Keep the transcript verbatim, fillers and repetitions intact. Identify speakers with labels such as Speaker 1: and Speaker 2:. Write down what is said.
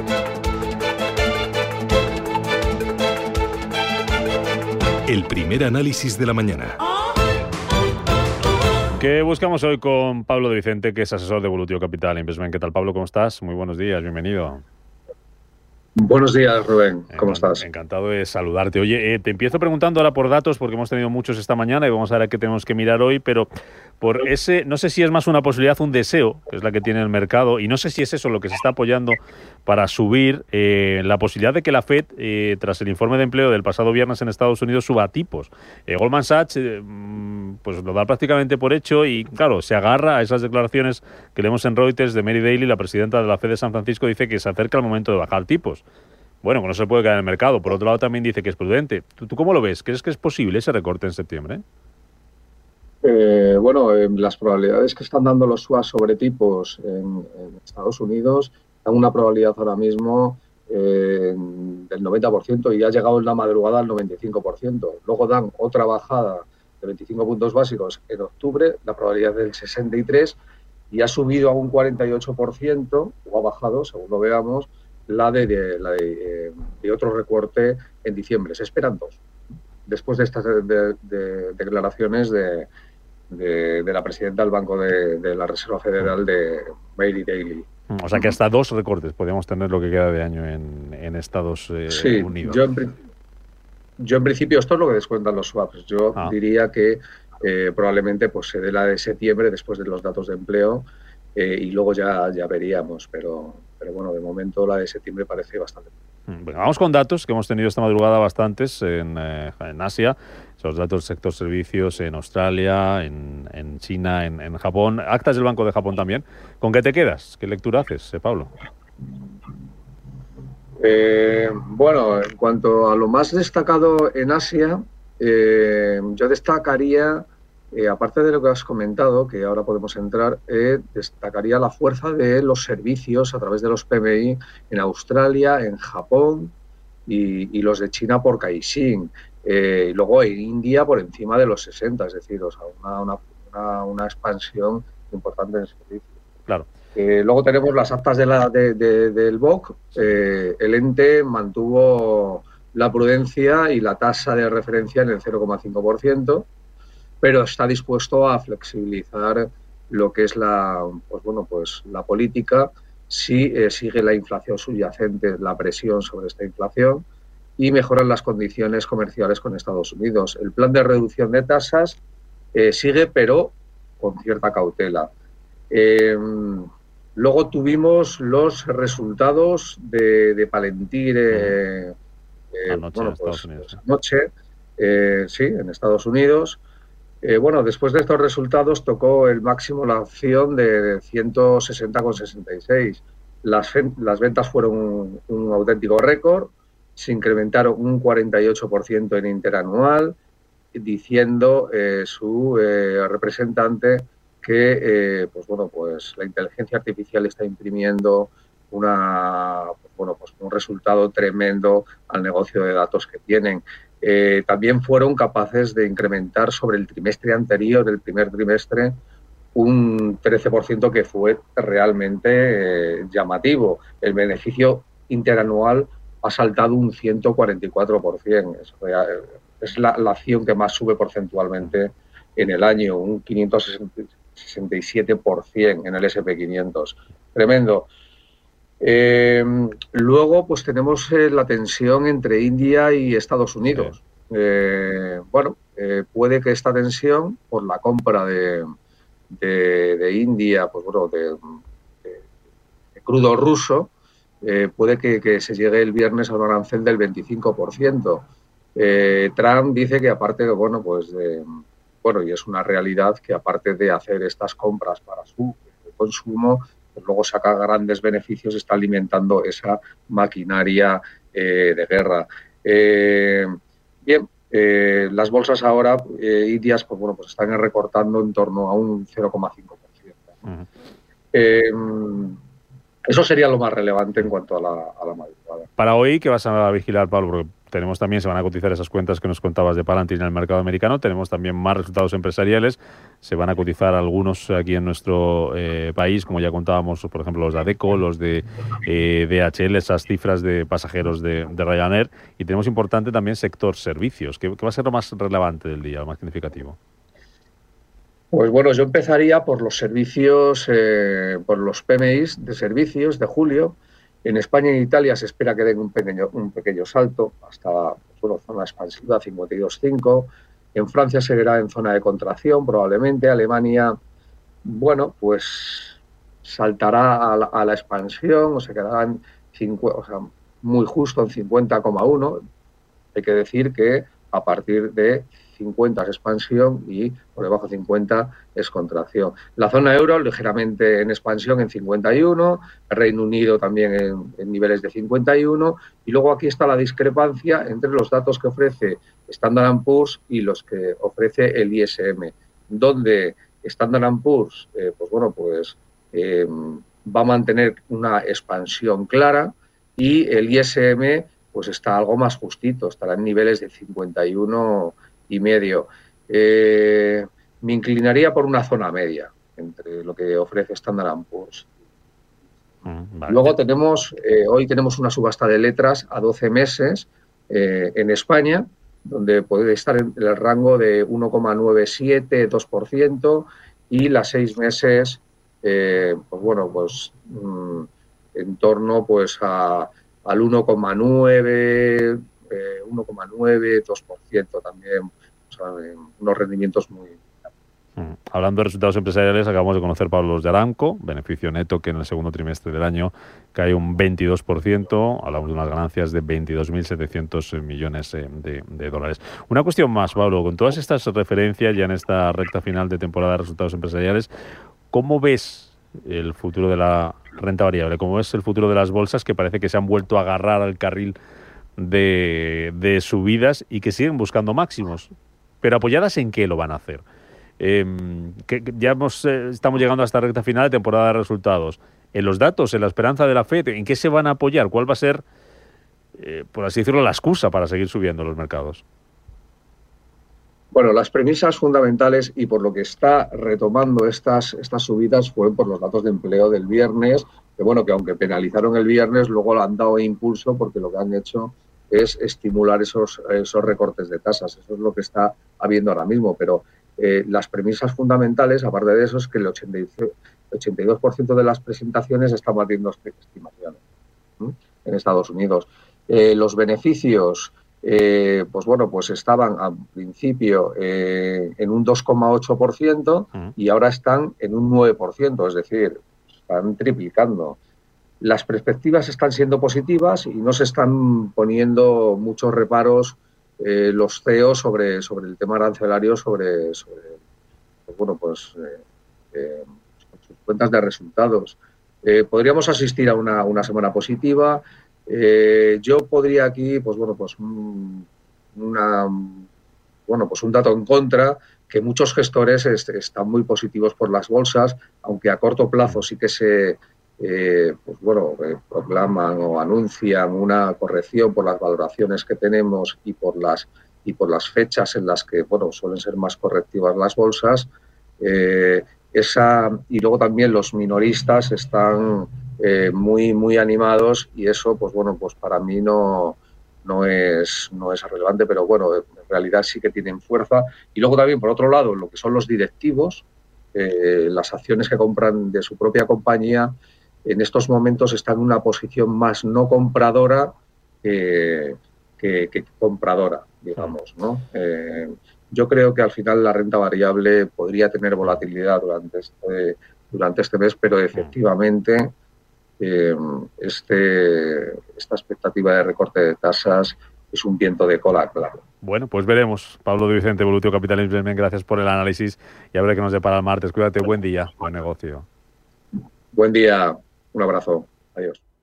Speaker 1: El primer análisis de la mañana.
Speaker 2: ¿Qué buscamos hoy con Pablo de Vicente, que es asesor de Evolutio Capital Investment? ¿Qué tal, Pablo? ¿Cómo estás? Muy buenos días, bienvenido.
Speaker 3: Buenos días, Rubén. ¿Cómo
Speaker 2: Encant-
Speaker 3: estás?
Speaker 2: Encantado de saludarte. Oye, eh, te empiezo preguntando ahora por datos, porque hemos tenido muchos esta mañana y vamos a ver qué tenemos que mirar hoy, pero por ese, no sé si es más una posibilidad, un deseo, que es la que tiene el mercado, y no sé si es eso lo que se está apoyando para subir eh, la posibilidad de que la Fed, eh, tras el informe de empleo del pasado viernes en Estados Unidos, suba tipos. Eh, Goldman Sachs eh, pues lo da prácticamente por hecho y, claro, se agarra a esas declaraciones que leemos en Reuters de Mary Daly, la presidenta de la Fed de San Francisco, dice que se acerca el momento de bajar tipos. Bueno, que no se puede caer en el mercado. Por otro lado, también dice que es prudente. ¿Tú, tú cómo lo ves? ¿Crees que es posible ese recorte en septiembre?
Speaker 3: Eh, bueno, eh, las probabilidades que están dando los swaps sobre tipos en, en Estados Unidos dan una probabilidad ahora mismo eh, del noventa por ciento y ha llegado en la madrugada al noventa y cinco por ciento. Luego dan otra bajada de veinticinco puntos básicos en octubre, la probabilidad del sesenta y tres por ciento, y ha subido a un cuarenta y ocho por ciento, o ha bajado, según lo veamos, la de, de, la de, eh, de otro recorte en diciembre. Se esperan dos, después de estas de, de, de declaraciones de, de, de la presidenta del Banco de, de la Reserva Federal, de Mary Daly.
Speaker 2: O sea que hasta dos recortes podríamos tener lo que queda de año en, en Estados eh,
Speaker 3: sí,
Speaker 2: Unidos.
Speaker 3: Yo en, yo en principio, esto es lo que descuentan los swaps. Yo ah. diría que eh, probablemente pues, se dé la de septiembre después de los datos de empleo eh, y luego ya, ya veríamos, pero... Pero bueno, de momento la de septiembre parece bastante.
Speaker 2: Bueno, vamos con datos que hemos tenido esta madrugada bastantes en, eh, en Asia. Esos datos del sector servicios en Australia, en, en China, en, en Japón. Actas del Banco de Japón también. ¿Con qué te quedas? ¿Qué lectura haces, eh, Pablo?
Speaker 3: Eh, bueno, en cuanto a lo más destacado en Asia, eh, yo destacaría... Eh, aparte de lo que has comentado, que ahora podemos entrar, eh, destacaría la fuerza de los servicios a través de los P M I en Australia, en Japón y, y los de China por Caixin. Eh, y luego en India por encima de los sesenta, es decir, o sea, una, una, una, una expansión importante en el servicio.
Speaker 2: Claro.
Speaker 3: Eh, luego tenemos las actas de la, de, de, del B O C. Eh, el ente mantuvo la prudencia y la tasa de referencia en el cero coma cinco por ciento. Pero está dispuesto a flexibilizar lo que es la, pues bueno, pues la política si eh, sigue la inflación subyacente, la presión sobre esta inflación y mejoran las condiciones comerciales con Estados Unidos. El plan de reducción de tasas eh, sigue, pero con cierta cautela. Eh, luego tuvimos los resultados de, de Palantir eh, eh,
Speaker 2: anoche
Speaker 3: bueno,
Speaker 2: en Estados
Speaker 3: pues,
Speaker 2: Unidos.
Speaker 3: Anoche, eh, sí, en Estados Unidos. Eh, bueno, después de estos resultados tocó el máximo la acción de ciento sesenta coma sesenta y seis. Las, las ventas fueron un, un auténtico récord, se incrementaron un cuarenta y ocho por ciento en interanual, diciendo eh, su eh, representante que eh, pues bueno, pues la inteligencia artificial está imprimiendo una, pues bueno, pues un resultado tremendo al negocio de datos que tienen. Eh, también fueron capaces de incrementar sobre el trimestre anterior, el primer trimestre, un trece por ciento que fue realmente eh, llamativo. El beneficio interanual ha saltado un ciento cuarenta y cuatro por ciento. Es, es la, la acción que más sube porcentualmente en el año, un quinientos sesenta y siete por ciento en el ese and pe quinientos. Tremendo. Eh, luego, pues tenemos eh, la tensión entre India y Estados Unidos. Sí. Eh, bueno, eh, puede que esta tensión, por la compra de, de, de India, pues bueno, de, de, de crudo ruso, eh, puede que, que se llegue el viernes a un arancel del veinticinco por ciento. Eh, Trump dice que aparte, bueno, pues, de, bueno, y es una realidad que aparte de hacer estas compras para su consumo, pues luego saca grandes beneficios, está alimentando esa maquinaria eh, de guerra. Eh, bien, eh, las bolsas ahora, eh, indias, pues bueno, pues están recortando en torno a un cero coma cinco por ciento. Uh-huh. eh, eso sería lo más relevante en cuanto a la, a la madrugada.
Speaker 2: Para hoy, ¿qué vas a vigilar, Pablo? Porque tenemos también, se van a cotizar esas cuentas que nos contabas de Palantir en el mercado americano, tenemos también más resultados empresariales, se van a cotizar algunos aquí en nuestro eh, país, como ya contábamos, por ejemplo, los de Adecco, los de eh, D H L, esas cifras de pasajeros de, de Ryanair, y tenemos importante también sector servicios, que, que va a ser lo más relevante del día, lo más significativo.
Speaker 3: Pues bueno, yo empezaría por los servicios, eh, por los P M Is de servicios de julio. En España y en Italia se espera que den un pequeño, un pequeño salto hasta bueno, zona expansiva, cincuenta y dos coma cinco. En Francia seguirá en zona de contracción, probablemente. Alemania, bueno, pues saltará a la, a la expansión, o se quedará en cincuenta, o sea, muy justo en cincuenta coma uno. Hay que decir que a partir de cincuenta es expansión y por debajo de cincuenta es contracción. La zona euro ligeramente en expansión en cincuenta y uno, Reino Unido también en, en niveles de cincuenta y uno, y luego aquí está la discrepancia entre los datos que ofrece Standard and Poor's y los que ofrece el I S M, donde Standard and Poor's eh, pues bueno, pues eh, va a mantener una expansión clara y el I S M pues está algo más justito, estará en niveles de cincuenta y uno y medio. Eh, me inclinaría por una zona media entre lo que ofrece Standard and Poor's. Mm, vale. Luego tenemos, eh, hoy tenemos una subasta de letras a doce meses eh, en España, donde puede estar en el rango de uno coma noventa y siete, dos por ciento, y las seis meses, eh, pues bueno, pues mm, en torno pues a al uno coma nueve, eh, uno coma nueve, dos por ciento también, o sea, unos rendimientos muy...
Speaker 2: Hablando de resultados empresariales, acabamos de conocer, Pablo, los de Aramco, beneficio neto que en el segundo trimestre del año cae un veintidós por ciento, hablamos de unas ganancias de veintidós mil setecientos millones de, de dólares. Una cuestión más, Pablo, con todas estas referencias ya en esta recta final de temporada de resultados empresariales, ¿cómo ves el futuro de la renta variable? ¿Cómo es el futuro de las bolsas que parece que se han vuelto a agarrar al carril de, de subidas y que siguen buscando máximos? ¿Pero apoyadas en qué lo van a hacer? Eh, que, que ya hemos, eh, estamos llegando a esta recta final de temporada de resultados. ¿En los datos, en la esperanza de la Fed? ¿En qué se van a apoyar? ¿Cuál va a ser, eh, por así decirlo, la excusa para seguir subiendo los mercados?
Speaker 3: Bueno, las premisas fundamentales y por lo que está retomando estas, estas subidas fueron por los datos de empleo del viernes, que bueno, que aunque penalizaron el viernes, luego lo han dado impulso porque lo que han hecho es estimular esos, esos recortes de tasas. Eso es lo que está habiendo ahora mismo, pero eh, las premisas fundamentales, aparte de eso, es que el ochenta y dos por ciento de las presentaciones están batiendo estimaciones ¿sí? en Estados Unidos. Eh, los beneficios... Eh, pues bueno, pues estaban al principio eh, en un dos coma ocho por ciento y ahora están en un nueve por ciento, es decir, están triplicando. Las perspectivas están siendo positivas y no se están poniendo muchos reparos eh, los C E O sobre, sobre el tema arancelario, sobre, sobre pues bueno, pues eh, eh, sus cuentas de resultados. Eh, podríamos asistir a una, una semana positiva. Eh, yo podría aquí, pues bueno, pues una, bueno, pues un dato en contra, que muchos gestores est están muy positivos por las bolsas, aunque a corto plazo sí que se, eh, pues bueno, eh, proclaman o anuncian una corrección por las valoraciones que tenemos y por las y por las fechas en las que, bueno, suelen ser más correctivas las bolsas. Eh, esa y luego también los minoristas están Eh, muy muy animados y eso pues bueno pues para mí no no es no es relevante, pero bueno, en realidad sí que tienen fuerza. Y luego también por otro lado lo que son los directivos, eh, las acciones que compran de su propia compañía en estos momentos están en una posición más no compradora que, que, que compradora, digamos, ¿no? Eh, yo creo que al final la renta variable podría tener volatilidad durante este durante este mes, pero efectivamente Eh, este, esta expectativa de recorte de tasas es un viento de cola, claro.
Speaker 2: Bueno, pues veremos. Pablo de Vicente, Evolutio Capital Investment, gracias por el análisis y a ver qué nos depara el martes. Cuídate, buen día, buen negocio.
Speaker 3: Buen día, un abrazo, adiós.